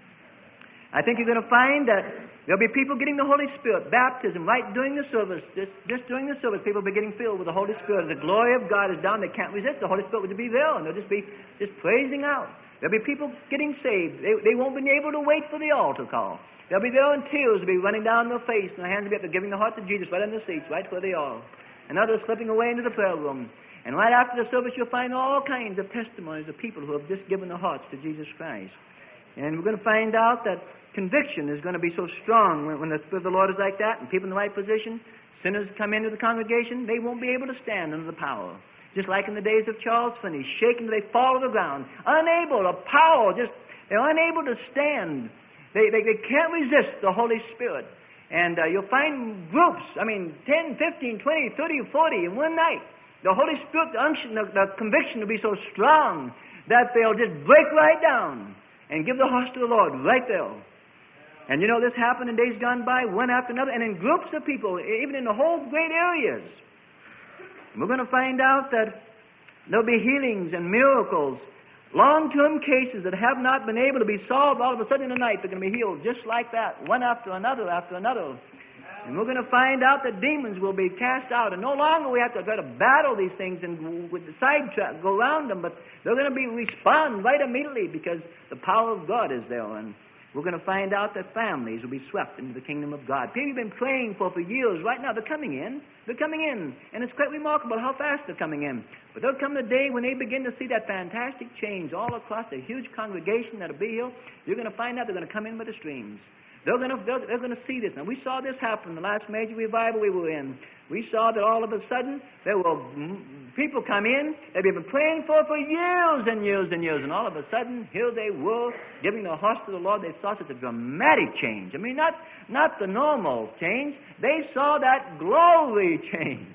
A: I think you're going to find that there'll be people getting the Holy Spirit, baptism, right during the service. Just, just during the service, people will be getting filled with the Holy Spirit. The glory of God is down. They can't resist. The Holy Spirit will be there, and they'll just be just praising out. There'll be people getting saved. They, they won't be able to wait for the altar call. They'll be there, and tears will be running down their face, and their hands will be up. They're giving their heart to Jesus right on the seats, right where they are. And others slipping away into the prayer room. And right after the service, you'll find all kinds of testimonies of people who have just given their hearts to Jesus Christ. And we're going to find out that conviction is going to be so strong when, when the Spirit of the Lord is like that, and people in the right position, sinners come into the congregation, they won't be able to stand under the power. Just like in the days of Charles Finney, shaken till they fall to the ground, unable, a power, just, they're unable to stand. They, they, they can't resist the Holy Spirit. And uh, you'll find groups, I mean, ten, fifteen, twenty, thirty, forty in one night. The Holy Spirit, the unction, the, the conviction will be so strong that they'll just break right down and give the hearts to the Lord right there. And you know, this happened in days gone by, one after another, and in groups of people, even in the whole great areas. And we're going to find out that there'll be healings and miracles, long-term cases that have not been able to be solved. All of a sudden in the night, they're going to be healed just like that, one after another after another. And we're going to find out that demons will be cast out, and no longer we have to try to battle these things and with the sidetrack go around them, but they're going to be respond right immediately because the power of God is there. And we're going to find out that families will be swept into the kingdom of God. People you've been praying for for years, right now, they're coming in. They're coming in. And it's quite remarkable how fast they're coming in. But there'll come the day when they begin to see that fantastic change all across the huge congregation that'll be here. You're going to find out they're going to come in by the streams. They're going to, they're, they're going to see this. Now, we saw this happen in the last major revival we were in. We saw that all of a sudden there were people come in that we've been praying for for years and years and years, and all of a sudden here they were giving their hearts to the Lord. They saw such a dramatic change. I mean, not not the normal change. They saw that glory change.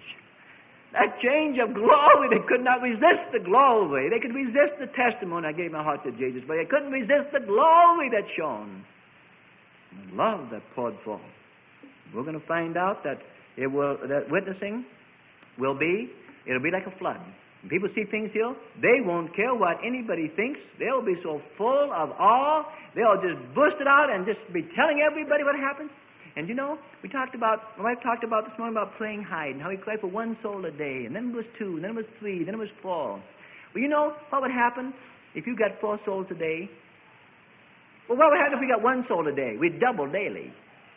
A: That change of glory. They could not resist the glory. They could resist the testimony, I gave my heart to Jesus, but they couldn't resist the glory that shone. And the love that poured forth. We're going to find out that it will, that witnessing will be, it'll be like a flood. When people see things here, they won't care what anybody thinks. They'll be so full of awe, they'll just burst it out and just be telling everybody what happens. And you know, we talked about, my wife talked about this morning about praying hide and how we pray for one soul a day, and then it was two, and then it was three, then it was four. Well, you know what would happen if you got four souls a day? Well, what would happen if we got one soul a day? We'd double daily.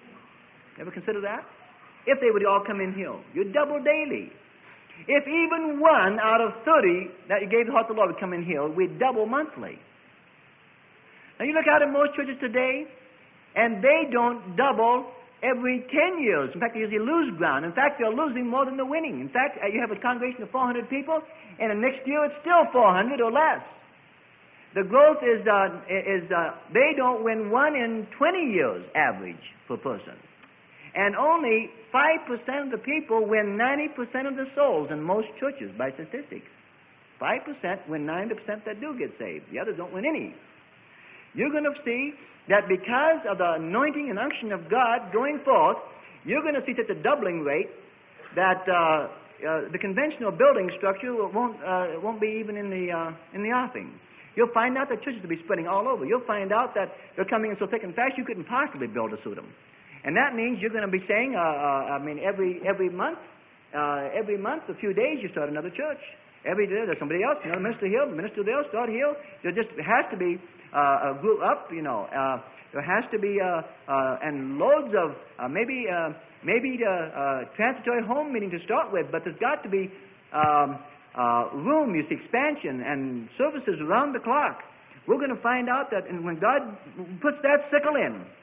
A: Ever consider that? If they would all come in here, you'd double daily. If even one out of thirty that you gave the heart to the Lord would come in here, we'd double monthly. Now you look out in most churches today, and they don't double every ten years. In fact, they usually lose ground. In fact, they're losing more than they're winning. In fact, you have a congregation of four hundred people, and the next year it's still four hundred or less. The growth is, uh, is uh, they don't win one in twenty years average per person. And only five percent of the people win ninety percent of the souls in most churches by statistics. five percent win ninety percent that do get saved. The others don't win any. You're going to see that because of the anointing and unction of God going forth, you're going to see such a doubling rate that uh, uh, the conventional building structure won't, uh, won't be even in the, uh, in the offing. You'll find out that churches will be spreading all over. You'll find out that they're coming in so thick and fast you couldn't possibly build a suit them. And that means you're going to be saying, uh, uh, I mean, every every month, uh, every month, a few days, you start another church. Every day there's somebody else, you know, minister here, minister there, start here. There just has to be uh, a group up, you know. Uh, there has to be, uh, uh, and loads of, uh, maybe uh, maybe the uh, transitory home meeting to start with, but there's got to be um, uh, room, you see, expansion, and services around the clock. We're going to find out that and when God puts that sickle in,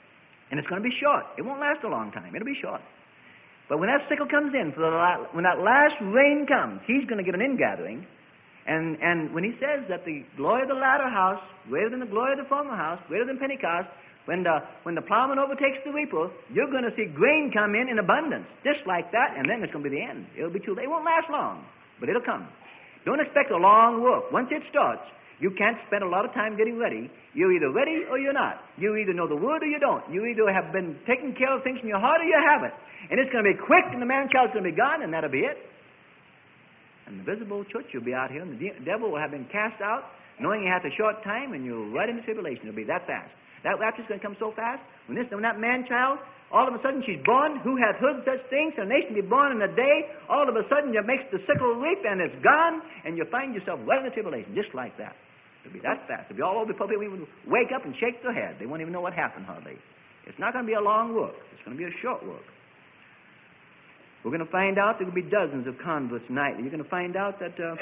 A: And it's going to be short. It won't last a long time. It'll be short. But when that sickle comes in, for the la- when that last rain comes, he's going to get an ingathering. And, and when he says that the glory of the latter house, greater than the glory of the former house, greater than Pentecost, when the, when the plowman overtakes the reaper, you're going to see grain come in in abundance, just like that, and then it's going to be the end. It'll be too late. It won't last long, but it'll come. Don't expect a long work. Once it starts, you can't spend a lot of time getting ready. You're either ready or you're not. You either know the Word or you don't. You either have been taking care of things from your heart or you haven't. And it's going to be quick, and the man-child's going to be gone, and that'll be it. And the visible church will be out here, and the de- devil will have been cast out, knowing he has a short time, and you're right in the tribulation. It'll be that fast. That rapture's going to come so fast. When this, when that man-child, all of a sudden she's born, who hath heard such things? A nation be born in a day. All of a sudden you makes the sickle reap, and it's gone, and you find yourself right in the tribulation, just like that. It'll be that fast. It'll be all over before people even wake up and shake their head. They won't even know what happened hardly. It's not going to be a long work. It's going to be a short work. We're going to find out there will be dozens of converts nightly. You're going to find out that uh,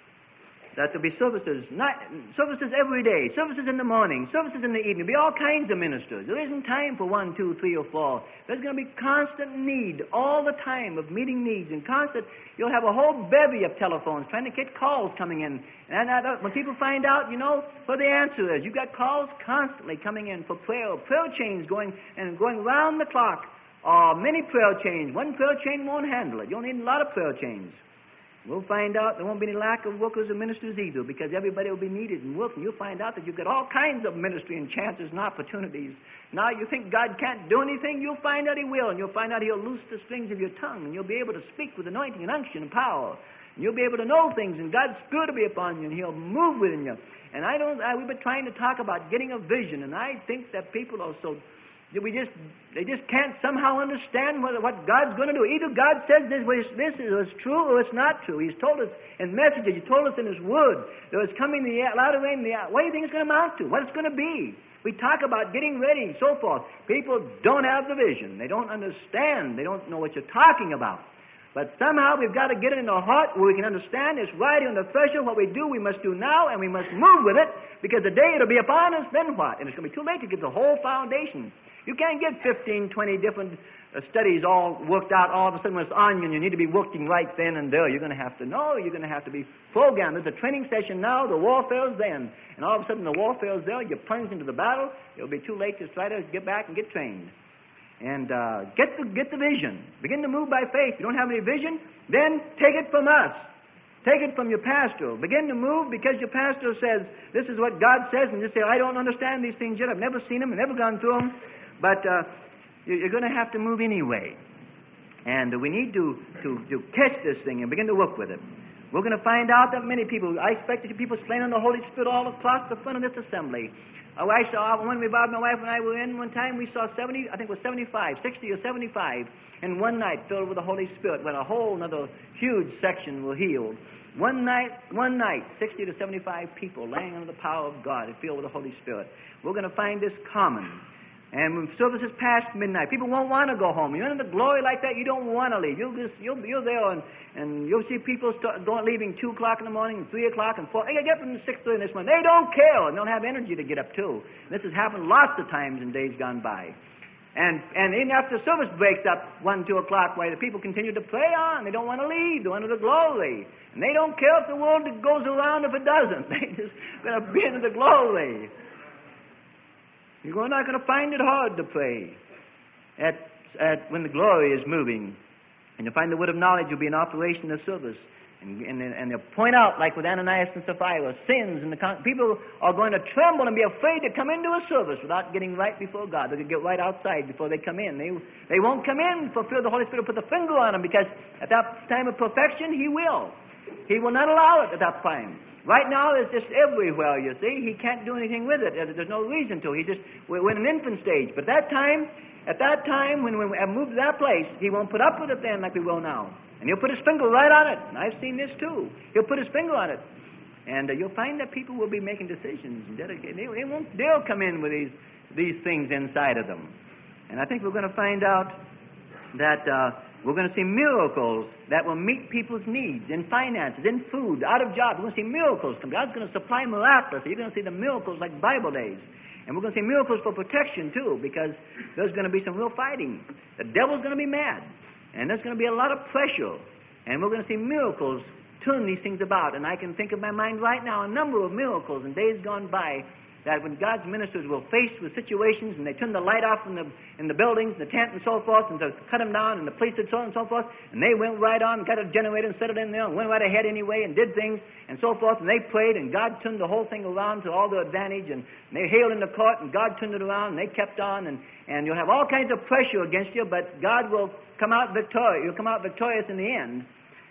A: that there'll be services, night, services every day, services in the morning, services in the evening. There'll be all kinds of ministers. There isn't time for one, two, three, or four. There's going to be constant need all the time of meeting needs, and constant. You'll have a whole bevy of telephones trying to get calls coming in. And uh, when people find out, you know, what the answer is, you've got calls constantly coming in for prayer, prayer chains going and going round the clock. Or many prayer chains. One prayer chain won't handle it. You'll need a lot of prayer chains. We'll find out there won't be any lack of workers or ministers either, because everybody will be needed and working. You'll find out that you've got all kinds of ministry and chances and opportunities. Now you think God can't do anything, you'll find out He will, and you'll find out He'll loose the strings of your tongue, and you'll be able to speak with anointing and unction and power. And you'll be able to know things, and God's Spirit will be upon you, and He'll move within you. And I don't. I, we've been trying to talk about getting a vision, and I think that people are so. We just, they just can't somehow understand what, what God's going to do. Either God says this, this is true or it's not true. He's told us in messages. He told us in His Word. There is coming the latter rain. The, what do you think it's going to amount to? What it's going to be? We talk about getting ready and so forth. People don't have the vision. They don't understand. They don't know what you're talking about. But somehow we've got to get it in our heart where we can understand it's right on the threshold. What we do, we must do now, and we must move with it, because the day it'll be upon us, then what? And it's going to be too late to get the whole foundation. You can't get fifteen, twenty different uh, studies all worked out all of a sudden when it's on you, and you need to be working right then and there. You're going to have to know. You're going to have to be programmed. There's a training session now. The warfare's then. And all of a sudden the warfare's there. You plunge into the battle. It'll be too late to try to get back and get trained. And uh, get the get the vision. Begin to move by faith. You don't have any vision? Then take it from us. Take it from your pastor. Begin to move because your pastor says, this is what God says, and just say, I don't understand these things yet. I've never seen them. I've never gone through them. But uh, you're going to have to move anyway. And we need to, to, to catch this thing and begin to work with it. We're going to find out that many people, I expect to see people slain on the Holy Spirit all across the front of this assembly. Oh, I saw, when we, Bob, my wife and I were in one time, we saw seventy, I think it was seventy-five, sixty or seventy-five, in one night filled with the Holy Spirit, when a whole another huge section were healed. One night, one night, sixty to seventy-five people laying under the power of God and filled with the Holy Spirit. We're going to find this common. And when services past midnight, people won't want to go home. You're in the glory like that, you don't want to leave. You'll just, you'll, you're there, and, and you'll see people start going, leaving two o'clock in the morning, and three o'clock, and four. Hey, I get up from six thirty this morning. They don't care, and don't have energy to get up too. And this has happened lots of times in days gone by. And and even after the service breaks up one, two o'clock, why the people continue to pray on. They don't want to leave. They're under the glory, and they don't care if the world goes around if it doesn't. They just going to be into the glory. You're not going to find it hard to pray at, at when the glory is moving. And you'll find the word of knowledge will be an operation in the service. And, and, and they'll point out, like with Ananias and Sapphira, sins. And the con- people are going to tremble and be afraid to come into a service without getting right before God. They'll get right outside before they come in. They, they won't come in for fear the Holy Spirit will put the finger on them, because at that time of perfection, He will. He will not allow it at that time. Right now, it's just everywhere, you see. He can't do anything with it. There's no reason to. He just, we're in an infant stage. But that time, at that time, when we have moved to that place, He won't put up with it then like we will now. And He'll put His finger right on it. And I've seen this too. He'll put His finger on it. And uh, you'll find that people will be making decisions. And dedicating. They, they won't, they'll come in with these, these things inside of them. And I think we're going to find out that uh, we're going to see miracles that will meet people's needs in finances, in food, out of jobs. We're going to see miracles come. God's going to supply miraculously. You're going to see the miracles like Bible days. And we're going to see miracles for protection, too, because there's going to be some real fighting. The devil's going to be mad, and there's going to be a lot of pressure. And we're going to see miracles turn these things about. And I can think of my mind right now a number of miracles in days gone by that when God's ministers were faced with situations and they turned the light off in the in the buildings, the tent and so forth, and to cut them down, and the police did so and so forth, and they went right on, got a generator and set it in there and went right ahead anyway and did things and so forth, and they prayed, and God turned the whole thing around to all their advantage, and they hailed in the court, and God turned it around, and they kept on, and, and you'll have all kinds of pressure against you, but God will come out victorious. You'll come out victorious in the end.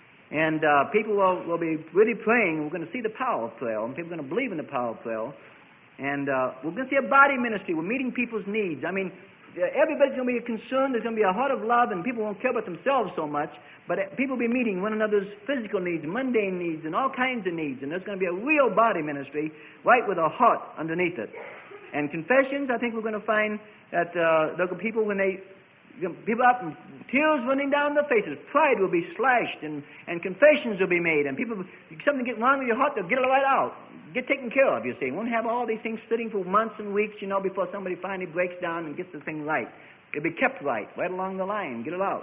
A: And uh, people will, will be really praying. We're going to see the power of prayer, and people are going to believe in the power of prayer. And uh, we're going to see a body ministry. We're meeting people's needs. I mean, everybody's going to be concerned. There's going to be a heart of love, and people won't care about themselves so much. But people will be meeting one another's physical needs, mundane needs, and all kinds of needs. And there's going to be a real body ministry right with a heart underneath it. And confessions, I think we're going to find that uh, there are people when they... people up and tears running down their faces. Pride will be slashed, and, and confessions will be made. And people, something get wrong with your heart, they'll get it right out. Get taken care of, you see. Won't have all these things sitting for months and weeks, you know, before somebody finally breaks down and gets the thing right. It'll be kept right, right along the line. Get it out.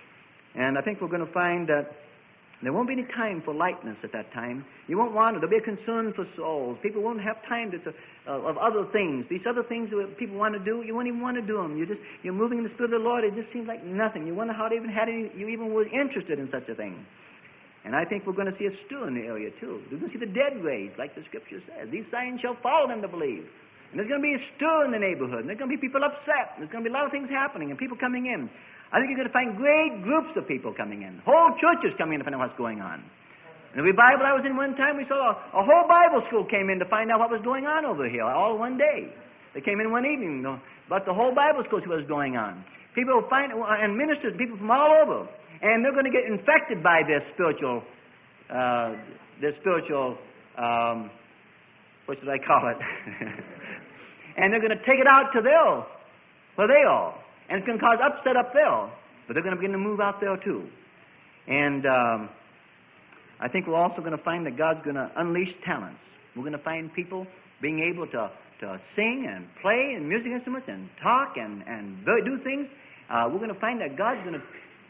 A: And I think we're going to find that there won't be any time for lightness at that time. You won't want it. There'll be a concern for souls. People won't have time to, uh, of other things. These other things that people want to do, you won't even want to do them. You're just you're moving in the Spirit of the Lord. It just seems like nothing. You wonder how they even had any, you even were interested in such a thing. And I think we're going to see a stir in the area too. We're going to see the dead raised, like the Scripture says. These signs shall follow them to believe. And there's going to be a stir in the neighborhood. And there's going to be people upset. And there's going to be a lot of things happening and people coming in. I think you're going to find great groups of people coming in. Whole churches coming in to find out what's going on. In the revival I was in one time, we saw a, a whole Bible school came in to find out what was going on over here, all one day. They came in one evening, but the whole Bible school see what was going on. People will find, and ministers, people from all over. And they're going to get infected by this spiritual, uh, this spiritual, um, what should I call it? And they're going to take it out to their, where they are. And it's going to cause upset up there. But they're going to begin to move out there too. And um, I think we're also going to find that God's going to unleash talents. We're going to find people being able to, to sing and play and music instruments and talk and, and do things. Uh, we're going to find that God's going to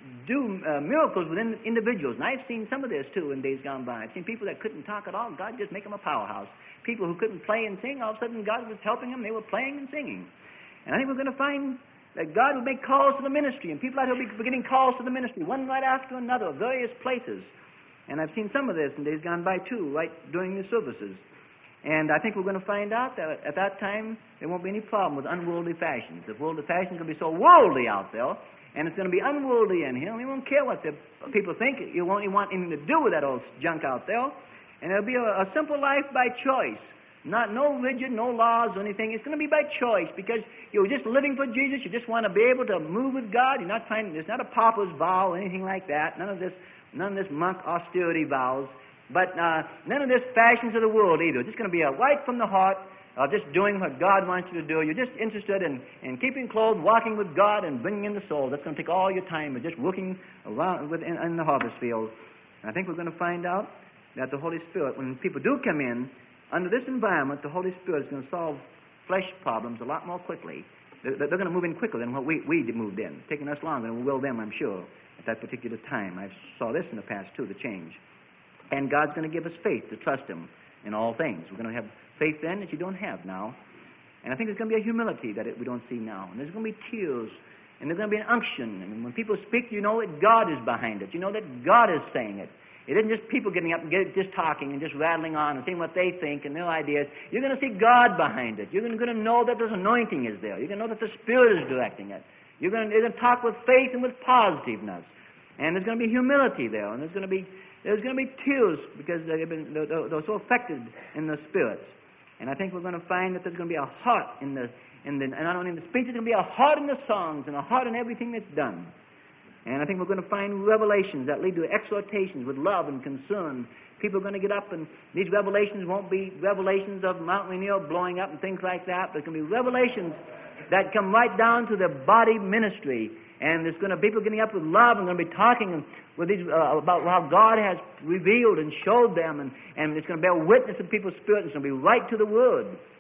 A: do uh, miracles within individuals. And I've seen some of this too in days gone by. I've seen people that couldn't talk at all. God just make them a powerhouse. People who couldn't play and sing, all of a sudden God was helping them. They were playing and singing. And I think we're going to find that God will make calls to the ministry, and people out here will be beginning calls to the ministry, one right after another, various places. And I've seen some of this in days gone by too, right during the services. And I think we're going to find out that at that time there won't be any problem with unworldly fashions. The worldly fashions are going to be so worldly out there, and it's going to be unworldly in here, and we won't care what the people think. You won't even want anything to do with that old junk out there. And it'll be a, a simple life by choice. Not no rigid, no laws or anything. It's going to be by choice because you're just living for Jesus. You just want to be able to move with God. You're not trying. There's not a pauper's vow or anything like that. None of this, none of this monk austerity vows. But uh, none of this fashions of the world either. It's just going to be a right from the heart, uh, just doing what God wants you to do. You're just interested in, in keeping clothed, walking with God, and bringing in the soul. That's going to take all your time. You're just working around within in the harvest field. And I think we're going to find out that the Holy Spirit, when people do come in, under this environment, the Holy Spirit is going to solve flesh problems a lot more quickly. They're, they're going to move in quicker than what we, we moved in. It's taking us longer than we will them, I'm sure, at that particular time. I saw this in the past, too, the change. And God's going to give us faith to trust Him in all things. We're going to have faith then that you don't have now. And I think there's going to be a humility that it, we don't see now. And there's going to be tears. And there's going to be an unction. And when people speak, you know that God is behind it. You know that God is saying it. It isn't just people getting up and get, just talking and just rattling on and saying what they think and their ideas. You're going to see God behind it. You're going to know that His anointing is there. You're going to know that the Spirit is directing it. You're going to, you're going to talk with faith and with positiveness. And there's going to be humility there. And there's going to be there's going to be tears because they've been, they're, they're so affected in the spirits. And I think we're going to find that there's going to be a heart in the, in the and not only in the speech, there's going to be a heart in the songs and a heart in everything that's done. And I think we're going to find revelations that lead to exhortations with love and concern. People are going to get up, and these revelations won't be revelations of Mount Rainier blowing up and things like that, but it's going to be revelations that come right down to the body ministry. And there's going to be people getting up with love and going to be talking with these, uh, about how God has revealed and showed them, and, and it's going to bear witness in people's spirits. It's going to be right to the Word.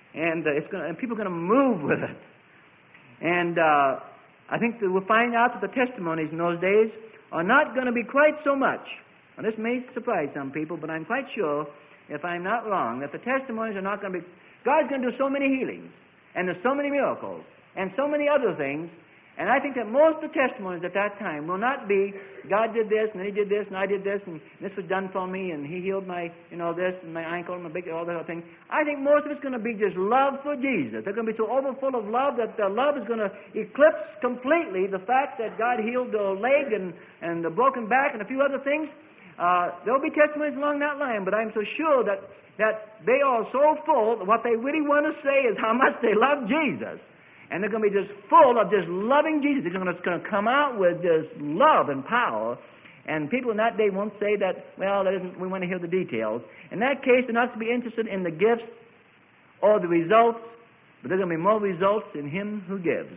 A: and uh, it's going and people are going to move with it. And uh, I think that we'll find out that the testimonies in those days are not going to be quite so much. Now, this may surprise some people, but I'm quite sure, if I'm not wrong, that the testimonies are not going to be... God's going to do so many healings, and there's so many miracles, and so many other things, and I think that most of the testimonies at that time will not be, God did this, and He did this, and I did this, and this was done for me, and He healed my, you know, this, and my ankle, and my big, all that other thing. I think most of it's going to be just love for Jesus. They're going to be so overfull of love that the love is going to eclipse completely the fact that God healed the leg and, and the broken back and a few other things. Uh, there will be testimonies along that line, but I'm so sure that, that they are so full that what they really want to say is how much they love Jesus. And they're going to be just full of just loving Jesus. They're going to, it's going to come out with just love and power. And people in that day won't say that, well, that isn't, we want to hear the details. In that case, they're not to be interested in the gifts or the results, but they're going to be more results in Him who gives.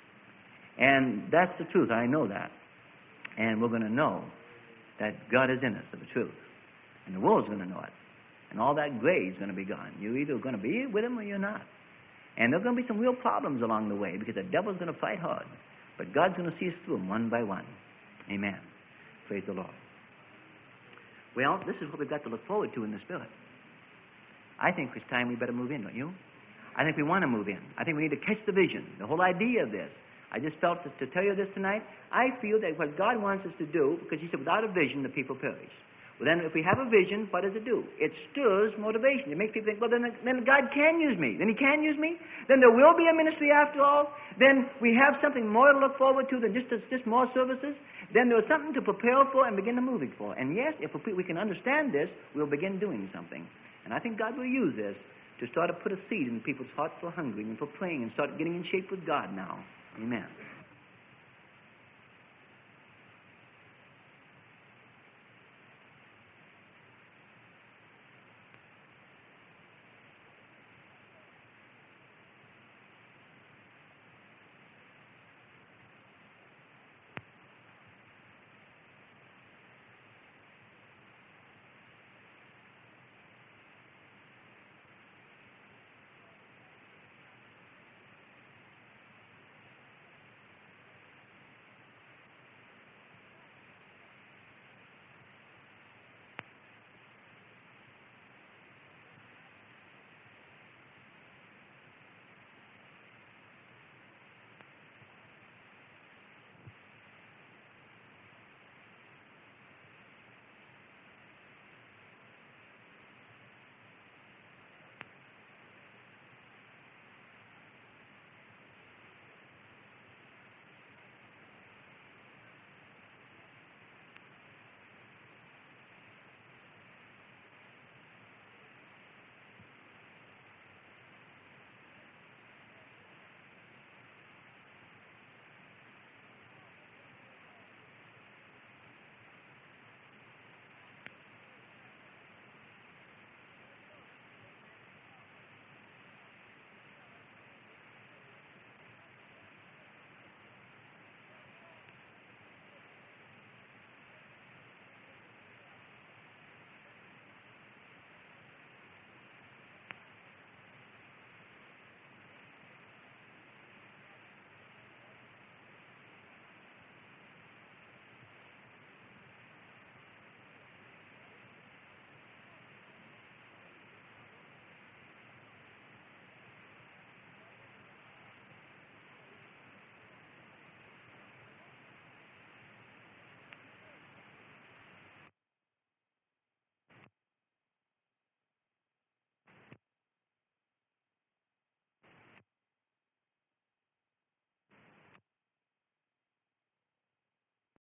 A: And that's the truth. I know that. And we're going to know that God is in us, of the truth. And the world's going to know it. And all that gray is going to be gone. You're either going to be with Him or you're not. And there are going to be some real problems along the way because the devil's going to fight hard. But God's going to see us through them one by one. Amen. Praise the Lord. Well, this is what we've got to look forward to in the Spirit. I think it's time we better move in, don't you? I think we want to move in. I think we need to catch the vision, the whole idea of this. I just felt to, to tell you this tonight. I feel that what God wants us to do, because He said, without a vision, the people perish. Well, then, if we have a vision, what does it do? It stirs motivation. It makes people think, well, then, then God can use me. Then He can use me. Then there will be a ministry after all. Then we have something more to look forward to than just, just more services. Then there's something to prepare for and begin to moving for. And yes, if we can understand this, we'll begin doing something. And I think God will use this to start to put a seed in people's hearts for hungering and for praying and start getting in shape with God now. Amen.